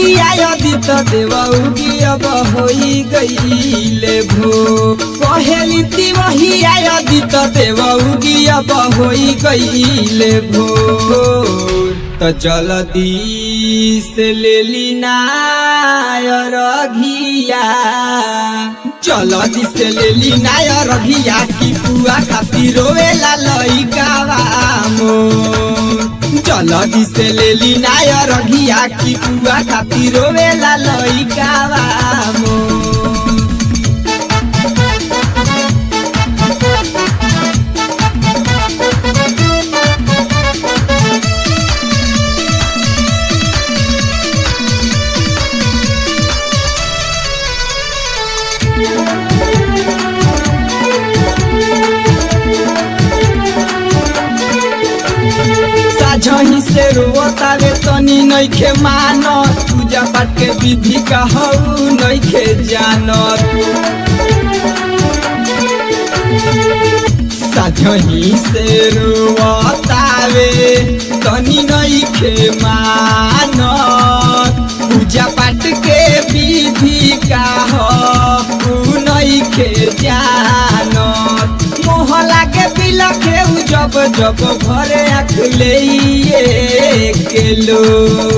महिया यदित देव उगी अब होई गईले भो कहेली ती महिया यदित देव उगी अब होई गईले भो तो जल्दी से लेली नायर घिया जल्दी से लेली नायर घिया की पुआ खातिर रोवेला लइकावा मोर जल्दी से लेली नायर घिया की पुआ खातिर रोवेला लइकावा मोर साझही से रोतावे तनी नइखे मानत पूजा पाठ के विधि का हऊ नइखे जानत साझही से रोतावे तनी नइखे मानत पूजा पाठ के विधि का हऊ नइखे जानत मोहला के बिलखे जब जब घरे अखले केलो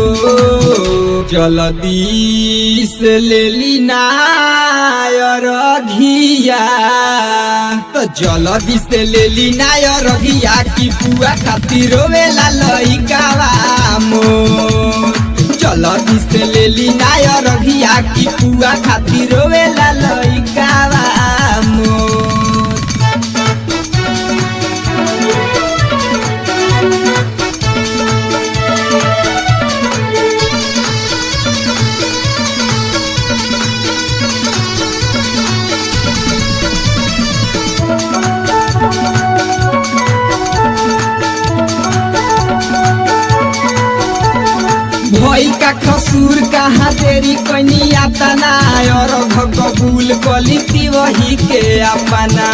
जल्दी से लेली नायर घिया तो जल्दी से लेली नायर घिया की पुआ खातिर रोवेला लइकावा मोर जल्दी से लेली नायर घिया की पुआ खातिर रोवेला लइकावा मोर भई का खसूर कहाँ तेरी कनिया तना और कबूल कली वही के अपना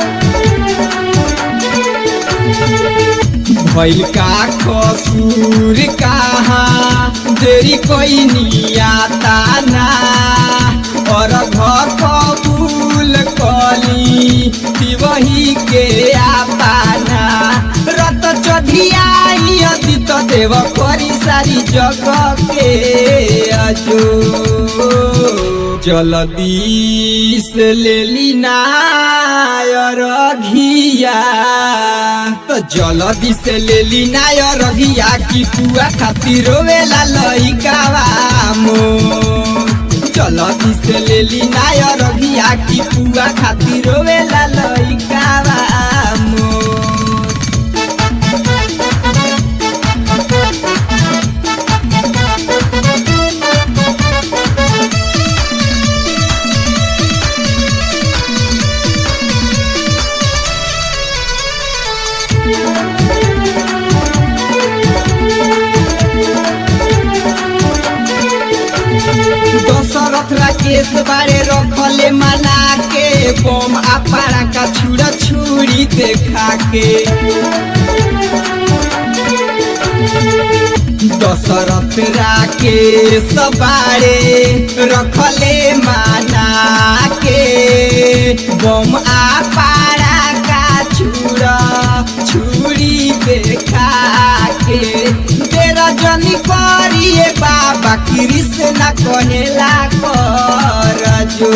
भई का खसूर कहाँ तेरी कनिया तना और कबूल कली वही के अपना रत चढ़िया यदित देव करी सारी जग के अजो जल्दी से लेली नायर घिया तो जल्दी से लेली नायर घिया की पुआ खातिर रोवेला लइकावा मोर जल्दी से लेली नायर घिया की पुआ खातिर रोवेला लइकावा मोर दशरथ राकेश बारे रखले मना के बम अपारा का छुड़ा छुरी देखा के दशरथ राकेश बारे रखले मना के बम अपारा का छुड़ा छुरी देखा के तेरा जनी करिए बाबा कृष्ण कहेला कर जो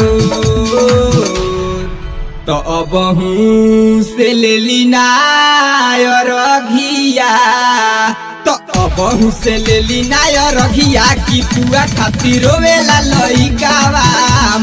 तो अब से लेली नायर घिया तो अब से लेली नायर घिया की पुआ खातिर रोवेला लइकावा